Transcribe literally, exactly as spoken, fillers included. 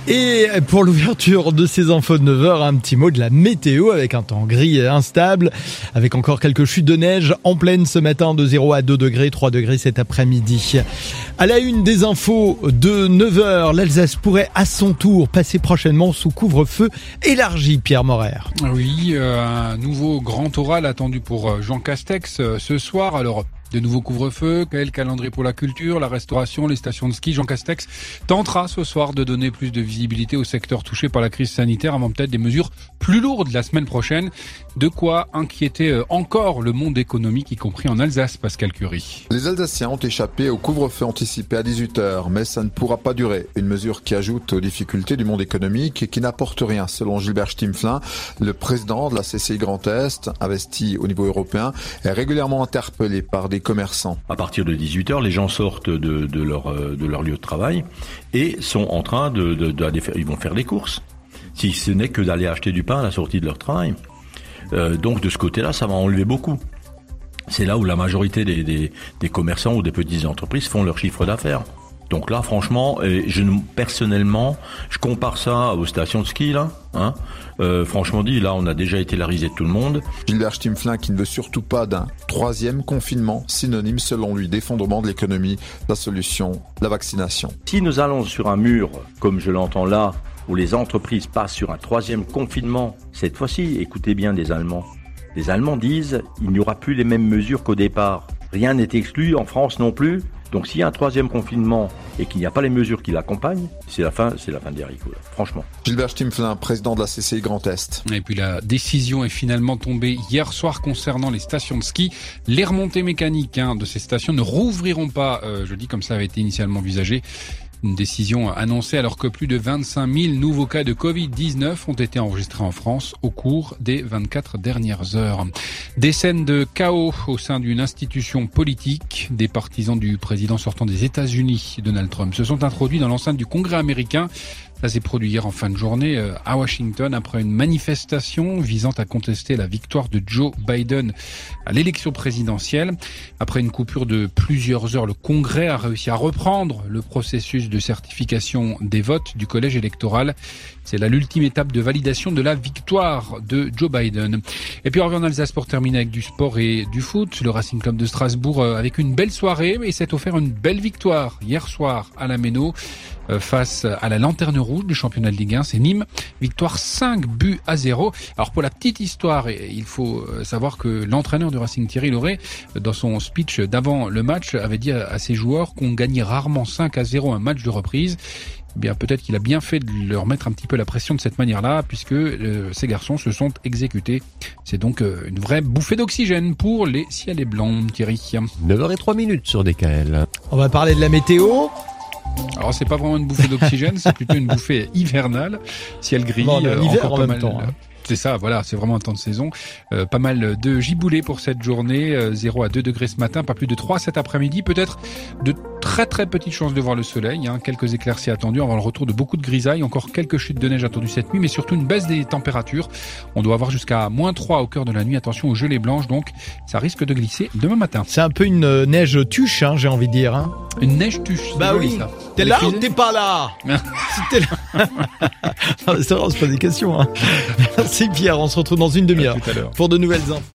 Et pour l'ouverture de ces infos de neuf heures, un petit mot de la météo avec un temps gris et instable, avec encore quelques chutes de neige en pleine ce matin de zéro à deux degrés, trois degrés cet après-midi. À la une des infos de neuf heures, l'Alsace pourrait à son tour passer prochainement sous couvre-feu élargi, Pierre Morer. Oui, euh, un nouveau grand oral attendu pour Jean Castex euh, ce soir. Alors, de nouveaux couvre-feu, quel calendrier pour la culture, la restauration, les stations de ski. Jean Castex tentera ce soir de donner plus de visibilité au secteur touché par la crise sanitaire avant peut-être des mesures plus lourdes la semaine prochaine. De quoi inquiéter encore le monde économique, y compris en Alsace, Pascal Curie. Les Alsaciens ont échappé au couvre-feu anticipé à dix-huit heures, mais ça ne pourra pas durer. Une mesure qui ajoute aux difficultés du monde économique et qui n'apporte rien, selon Gilbert Stimflin, le président de la C C I Grand Est, investi au niveau européen, est régulièrement interpellé par des commerçants. À partir de dix-huit heures, les gens sortent de, de, leur, de leur lieu de travail et sont en train de, de, d'aller faire, ils vont faire les courses. Si ce n'est que d'aller acheter du pain à la sortie de leur travail. Euh, donc de ce côté-là, ça va enlever beaucoup. C'est là où la majorité des, des, des commerçants ou des petites entreprises font leur chiffre d'affaires. Donc là, franchement, je personnellement, je compare ça aux stations de ski là. Hein. Euh, franchement dit, là, on a déjà été la risée de tout le monde. Gilbert Stimflin qui ne veut surtout pas d'un troisième confinement, synonyme selon lui d'effondrement de l'économie. La solution, la vaccination. Si nous allons sur un mur, comme je l'entends là, où les entreprises passent sur un troisième confinement, cette fois-ci, écoutez bien des Allemands. Les Allemands disent, il n'y aura plus les mêmes mesures qu'au départ. Rien n'est exclu, en France non plus. Donc s'il y a un troisième confinement et qu'il n'y a pas les mesures qui l'accompagnent, c'est la fin, c'est la fin des haricots, là, franchement. Gilbert Stimflin, président de la C C I Grand Est. Et puis la décision est finalement tombée hier soir concernant les stations de ski. Les remontées mécaniques hein, de ces stations ne rouvriront pas, euh, je dis comme ça avait été initialement envisagé. Une décision annoncée alors que plus de vingt-cinq mille nouveaux cas de covid dix-neuf ont été enregistrés en France au cours des vingt-quatre dernières heures. Des scènes de chaos au sein d'une institution politique. Des partisans du président sortant des États-Unis, Donald Trump, se sont introduits dans l'enceinte du Congrès américain. Ça s'est produit hier en fin de journée à Washington après une manifestation visant à contester la victoire de Joe Biden à l'élection présidentielle. Après une coupure de plusieurs heures, le Congrès a réussi à reprendre le processus de certification des votes du collège électoral. C'est là l'ultime étape de validation de la victoire de Joe Biden. Et puis on revient en Alsace pour terminer avec du sport et du foot. Le Racing Club de Strasbourg avec une belle soirée et s'est offert une belle victoire hier soir à la Méno face à la Lanterne Rouge du championnat de Ligue un, c'est Nîmes. Victoire cinq buts à zéro. Alors pour la petite histoire, il faut savoir que l'entraîneur du Racing, Thierry Lauré, dans son speech d'avant le match, avait dit à ses joueurs qu'on gagnait rarement cinq à zéro un match de reprise. Eh bien, peut-être qu'il a bien fait de leur mettre un petit peu la pression de cette manière-là, puisque euh, ces garçons se sont exécutés. C'est donc euh, une vraie bouffée d'oxygène pour les ciels blancs, Thierry. neuf heures zéro trois minutes sur D K L. On va parler de la météo. Alors c'est pas vraiment une bouffée d'oxygène, c'est plutôt une bouffée hivernale. Ciel gris, bon, euh, l'hiver encore en pas même mal. temps. Hein. C'est ça, voilà, c'est vraiment un temps de saison. Euh, pas mal de giboulées pour cette journée, euh, zéro à deux degrés ce matin, pas plus de trois cet après-midi. Peut-être de très très petites chances de voir le soleil, hein, quelques éclaircies attendues avant le retour de beaucoup de grisailles, encore quelques chutes de neige attendues cette nuit, mais surtout une baisse des températures. On doit avoir jusqu'à moins trois au cœur de la nuit, attention aux gelées blanches, donc ça risque de glisser demain matin. C'est un peu une neige tuche, hein, j'ai envie de dire. Hein. Une neige tuche, bah joli, oui, ça. T'es là ou t'es pas là? Si t'es là. Non, c'est vrai, on se pose des questions. Hein. Merci Pierre, on se retrouve dans une demi-heure pour de nouvelles infos.